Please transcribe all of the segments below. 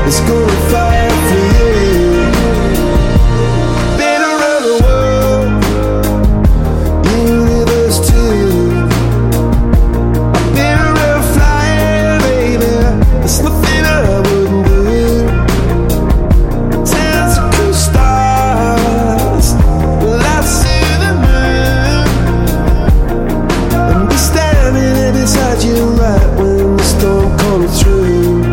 is gonna fight for you. Been around the world, universe too. I've been around flying, baby. There's nothing I wouldn't do. Tentacle stars, lights to the moon. And be standing there beside you right when the storm comes through.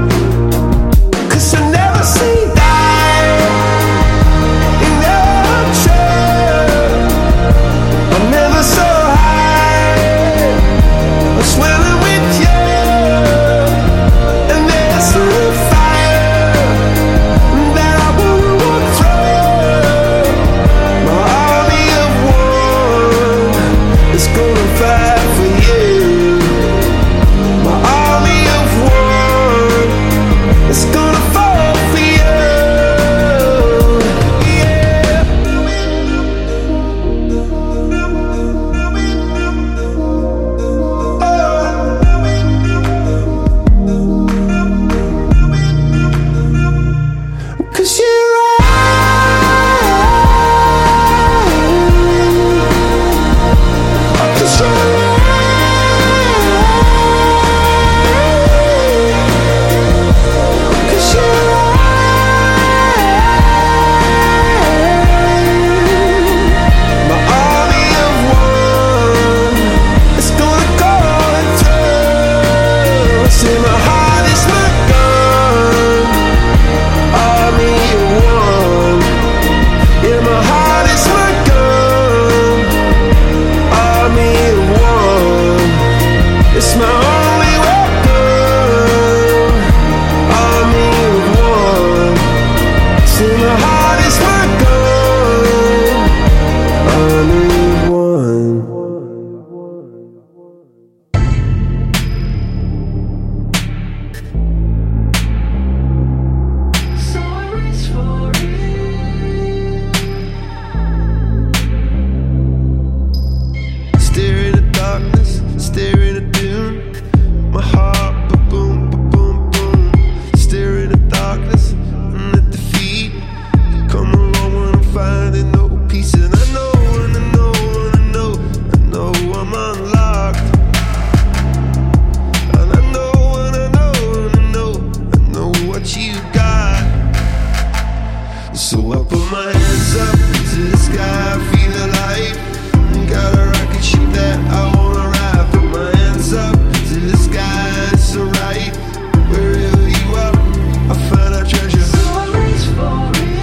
So I put my hands up to the sky, feel alive. Got a rocket ship that I wanna ride. Put my hands up to the sky, it's alright. Wherever you are, I find our treasure. So I reach for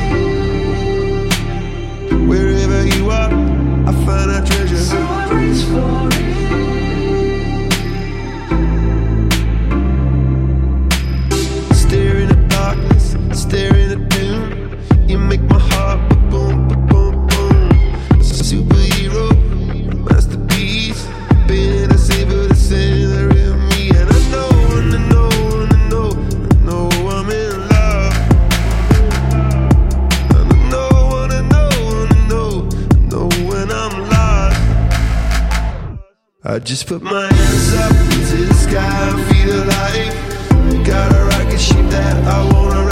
it. Wherever you are, I find our treasure. So I reach for it. Stare in the darkness, stare in the doom. You make my heart boom, boom, boom, boom. Superhero, masterpiece. Been a savior, the center in me. And I know, and I know, and I know, I know I'm in love. And I know, and I know, and I know, I know when I'm lost. I just put my hands up to the sky, feel alive. Got a rocket ship that I wanna